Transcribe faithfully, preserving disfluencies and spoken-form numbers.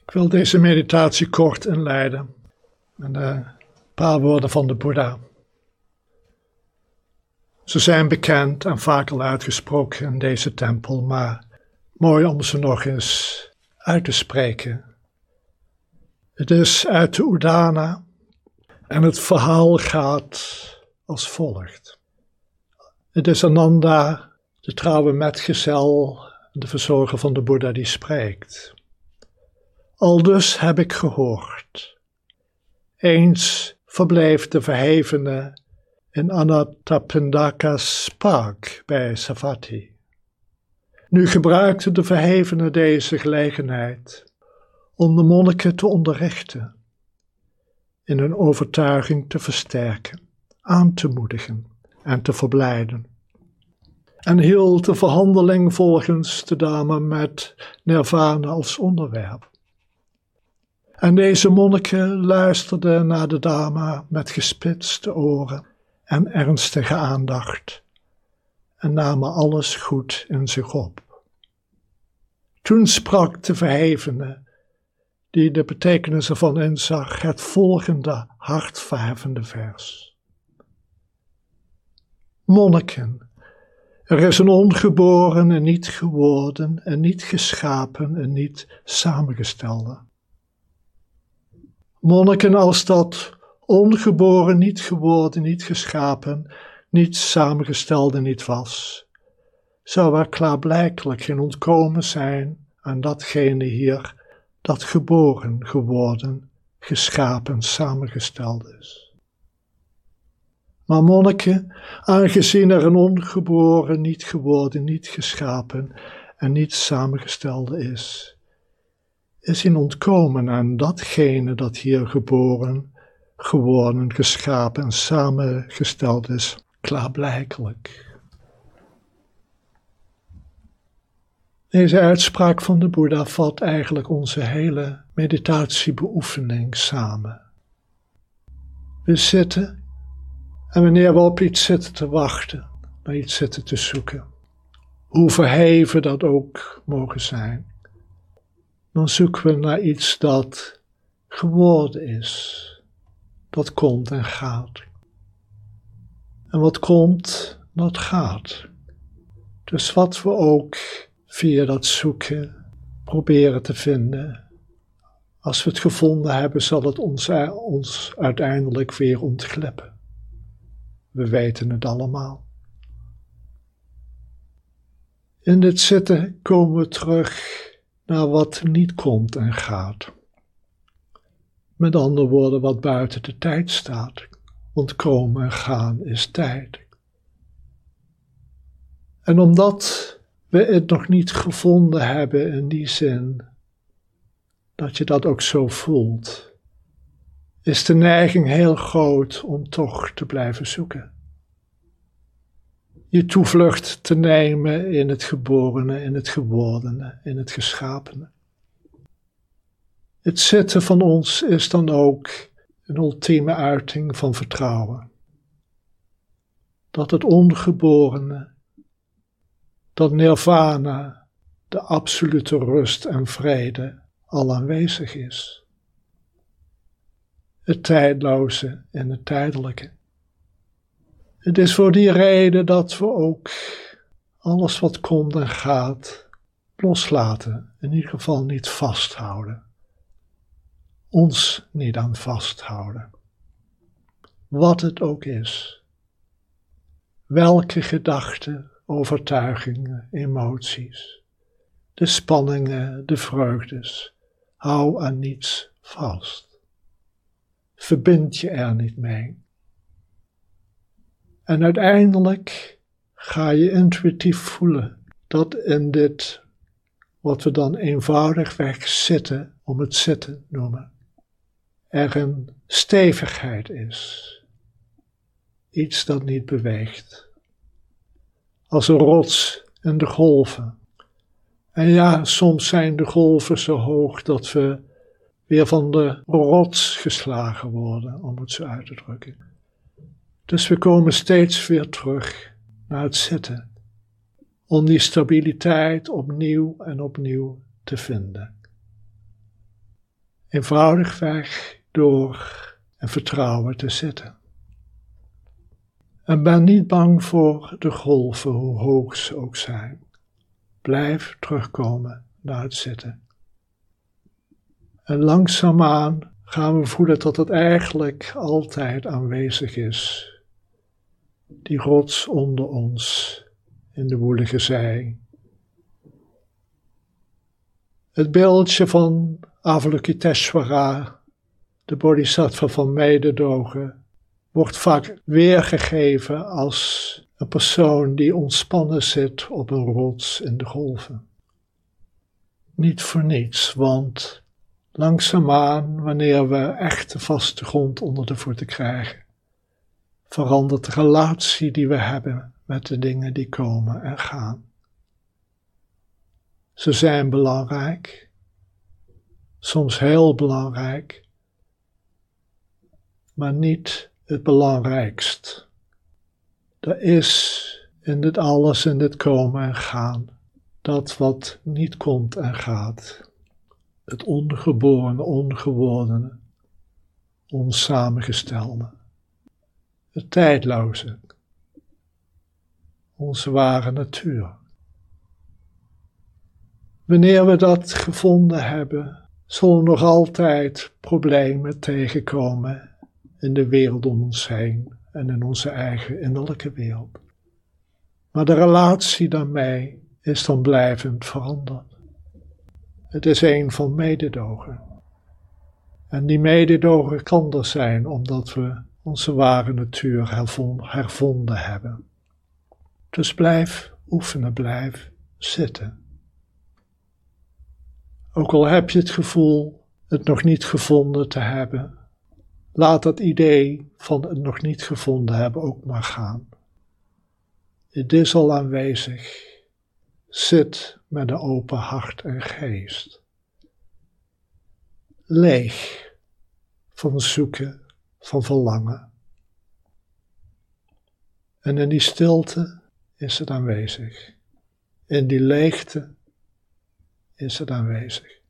Ik wil deze meditatie kort inleiden met een paar woorden van de Boeddha. Ze zijn bekend en vaak al uitgesproken in deze tempel, maar mooi om ze nog eens uit te spreken. Het is uit de Udana en het verhaal gaat als volgt. Het is Ananda, de trouwe metgezel en de verzorger van de Boeddha, die spreekt. Aldus heb ik gehoord. Eens verbleef de verhevene in Anathapindaka's park bij Savatthi. Nu gebruikte de verhevene deze gelegenheid om de monniken te onderrichten, in hun overtuiging te versterken, aan te moedigen en te verblijden. En hield de verhandeling volgens de dame met nirvana als onderwerp. En deze monniken luisterden naar de dame met gespitste oren en ernstige aandacht en namen alles goed in zich op. Toen sprak de verhevene, die de betekenis ervan inzag, het volgende hartverheffende vers. Monniken, er is een ongeboren en niet geworden en niet geschapen en niet samengestelde. Monniken, als dat ongeboren, niet geworden, niet geschapen, niet samengestelde niet was, zou er klaarblijkelijk geen ontkomen zijn aan datgene hier dat geboren, geworden, geschapen, samengesteld is. Maar monniken, aangezien er een ongeboren, niet geworden, niet geschapen en niet samengestelde is, is in ontkomen aan datgene dat hier geboren, geworden, geschapen en samengesteld is, klaarblijkelijk. Deze uitspraak van de Boeddha vat eigenlijk onze hele meditatiebeoefening samen. We zitten en wanneer we op iets zitten te wachten, naar iets zitten te zoeken, hoe verheven dat ook mogen zijn, dan zoeken we naar iets dat geworden is, dat komt en gaat. En wat komt, dat gaat. Dus wat we ook via dat zoeken proberen te vinden, als we het gevonden hebben, zal het ons, ons uiteindelijk weer ontglippen. We weten het allemaal. In dit zitten komen we terug naar wat niet komt en gaat. Met andere woorden, wat buiten de tijd staat. Want komen en gaan is tijd. En omdat we het nog niet gevonden hebben in die zin, dat je dat ook zo voelt, is de neiging heel groot om toch te blijven zoeken. Je toevlucht te nemen in het geborene, in het gewordene, in het geschapene. Het zitten van ons is dan ook een ultieme uiting van vertrouwen. Dat het ongeborene, dat nirvana, de absolute rust en vrede, al aanwezig is. Het tijdloze en het tijdelijke. Het is voor die reden dat we ook alles wat komt en gaat loslaten, in ieder geval niet vasthouden. Ons niet aan vasthouden. Wat het ook is. Welke gedachten, overtuigingen, emoties, de spanningen, de vreugdes, hou aan niets vast. Verbind je er niet mee. En uiteindelijk ga je intuïtief voelen dat in dit, wat we dan eenvoudigweg zitten, om het zitten noemen, er een stevigheid is. Iets dat niet beweegt. Als een rots in de golven. En ja, soms zijn de golven zo hoog dat we weer van de rots geslagen worden, om het zo uit te drukken. Dus we komen steeds weer terug naar het zitten, om die stabiliteit opnieuw en opnieuw te vinden. eenvoudigweg door in vertrouwen te zitten. En ben niet bang voor de golven, hoe hoog ze ook zijn. Blijf terugkomen naar het zitten. En langzaamaan gaan we voelen dat het eigenlijk altijd aanwezig is. Die rots onder ons in de woelige zee. Het beeldje van Avalokiteshvara, de bodhisattva van mededogen, wordt vaak weergegeven als een persoon die ontspannen zit op een rots in de golven. Niet voor niets, want langzaamaan, wanneer we echt de vaste grond onder de voeten krijgen, verandert de relatie die we hebben met de dingen die komen en gaan. Ze zijn belangrijk, soms heel belangrijk, maar niet het belangrijkst. Er is in dit alles, in dit komen en gaan, dat wat niet komt en gaat. Het ongeboren, ongewordene, onsamengestelde. Het tijdloze. Onze ware natuur. Wanneer we dat gevonden hebben, zullen nog altijd problemen tegenkomen in de wereld om ons heen en in onze eigen innerlijke wereld. Maar de relatie daarmee is dan blijvend veranderd. Het is een van mededogen. En die mededogen kan er zijn omdat we onze ware natuur hervonden hebben. Dus blijf oefenen, blijf zitten. Ook al heb je het gevoel het nog niet gevonden te hebben, laat dat idee van het nog niet gevonden hebben ook maar gaan. Het is al aanwezig. Zit met een open hart en geest. Leeg van zoeken, van verlangen. En in die stilte is het aanwezig. In die leegte is het aanwezig.